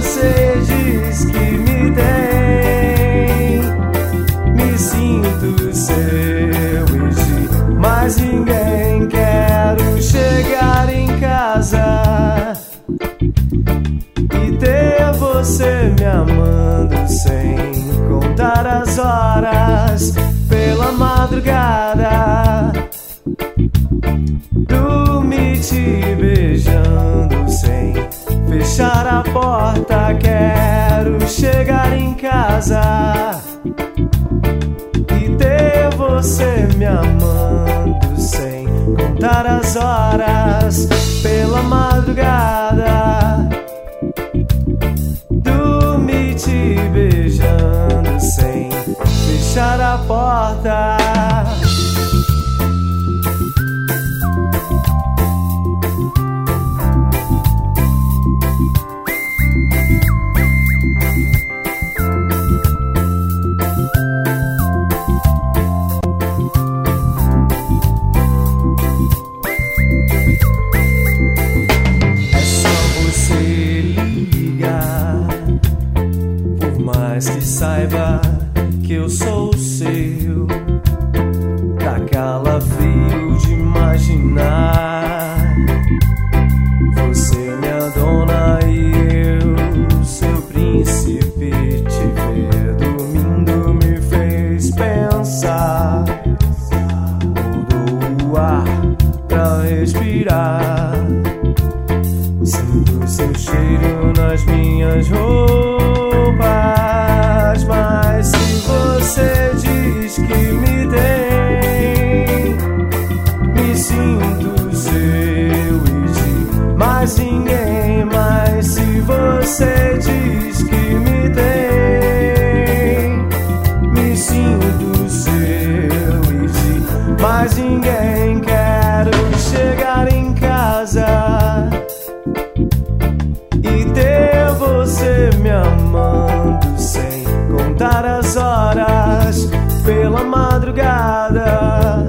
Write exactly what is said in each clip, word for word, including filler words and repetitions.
você diz que me tem, me sinto seu e de mais ninguém. Quero chegar em casa e ter você me amando sem contar as horas pela madrugada. Dormir te beijando sem fechar a porta. Quero chegar em casa e ter você me amando sem contar as horas pela madrugada. Dormir te beijando sem fechar a porta. Mas que saiba que eu sou seu, tá calafrio de imaginar você minha dona e eu seu príncipe. Te ver dormindo me fez pensar, mudou o ar pra respirar. Sinto seu cheiro nas minhas roupas. Mas se você diz que me tem, me sinto seu e de mais ninguém. Mas se você diz que me tem, me sinto seu e de mais ninguém. Quero chegar em casa e ter você me amando sem contar as horas pela madrugada.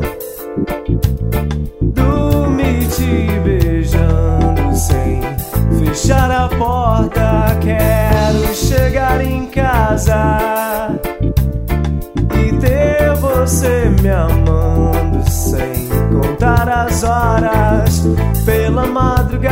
Dormir te beijando sem fechar a porta. Quero chegar em casa e ter você me amando sem contar as horas pela madrugada.